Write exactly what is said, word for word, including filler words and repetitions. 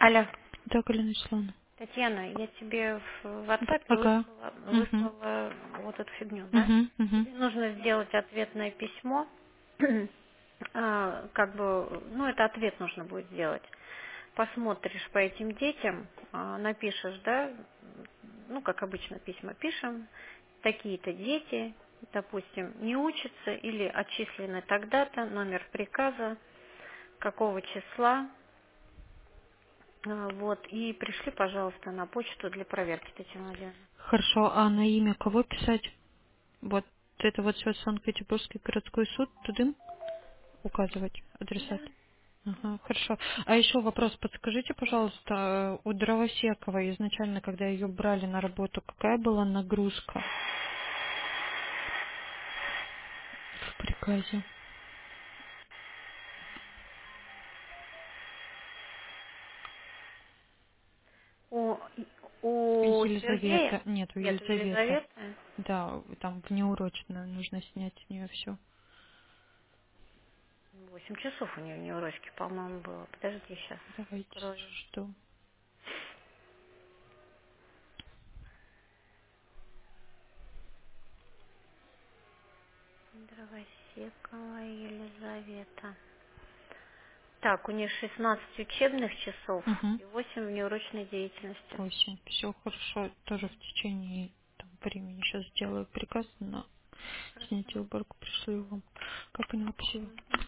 Алло, Да, Галина Вячеславовна. Татьяна, я тебе в WhatsApp Ага. выслала, Угу. выслала вот эту фигню, да? Угу. Угу. Тебе нужно сделать ответное письмо, а, как бы, ну, это ответ нужно будет сделать. Посмотришь по этим детям, а, напишешь, да, ну, как обычно письма пишем, такие-то дети, допустим, не учатся или отчислены тогда-то, номер приказа, какого числа. А, Вот, и пришли, пожалуйста, на почту для проверки, Татьяна Владимировна. Хорошо, а на имя кого писать? Вот это вот все Санкт-Петербургский городской суд, туда указывать адресат. Ага, хорошо. А еще вопрос, подскажите, пожалуйста, у Дровосекова изначально, когда ее брали на работу, какая была нагрузка в приказе? У, у Сергея, Елизавета, нет, у нет, у Елизаветы. Елизаветы, Да, там внеурочно нужно снять с нее все. восемь часов у нее неурочки, по-моему, было. Подожди, сейчас Давайте, открою. что? Дровосекова Елизавета. Так, у нее шестнадцать учебных часов Угу. и восемь внеурочной деятельности. Восемь. Все хорошо. Тоже в течение там, времени сейчас сделаю приказ на Хорошо. снятие уборку. Пришлю вам. Как поняла, спасибо.